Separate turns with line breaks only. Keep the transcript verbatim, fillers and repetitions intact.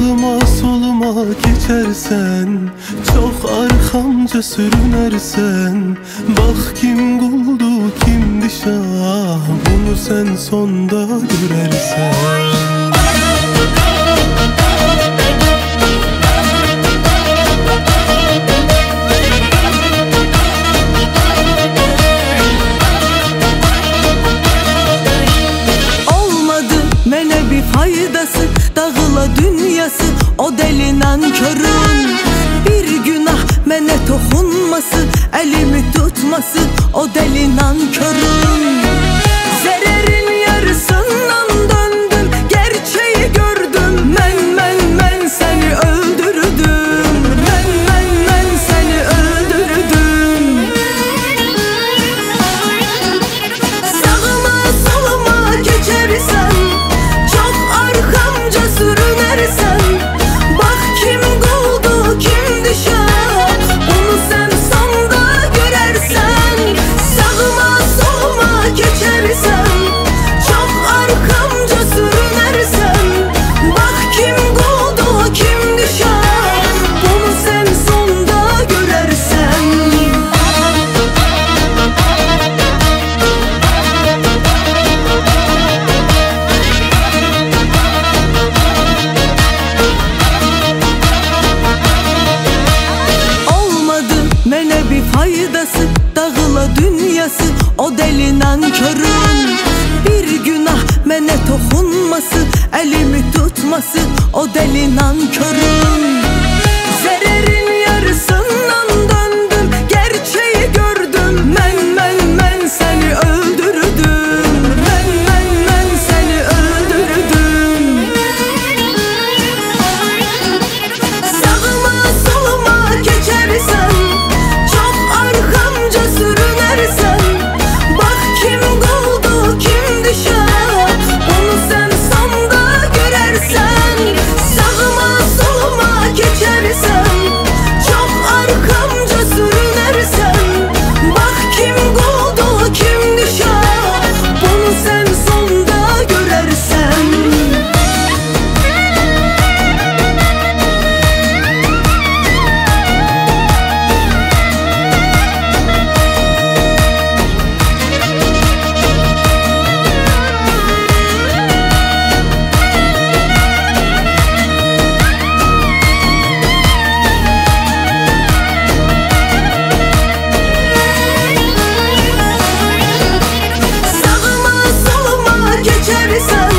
Sağıma soluma geçersen, çok arkamca sürünersen, bak kim kuldu kimdi şah, bunu sen sonda görersen.
Faydası dağıla dünyası, o deli nankörün. Bir günah mene toxunması, elimi tutması, o deli nankörün. Zerrerin yarısından döndüm, gerçeği gördüm. Men men men seni öldürdüm. Men men men seni öldürdüm. Sağıma soluma geçersen, arkamca sürünersen, bak kim kuldu kimdi şah, bunu sen sonda görersen. Sağıma soluma geçersen, çok arkamca sürünersen, bak kim kuldu kimdi şah, bunu sen sonda görersen. Faydası dağıla dünyası, o deli nankörün. Bir günah mene toxunması, elimi tutması, o deli nankörün. Zerrerin yarısından döndüm, gerçeği gördüm. Men men men seni öldürdüm. Men men men seni öldürdüm. Sağıma soluma geçersen, arkamca sürünersen, bak kim kuldu kimdi şah, bunu sen sonda görersen. Sağıma soluma geçersen, çok arkamca sürünersen, bak kim kuldu kimdi şah, bunu sen sonda görersen. Geçersen,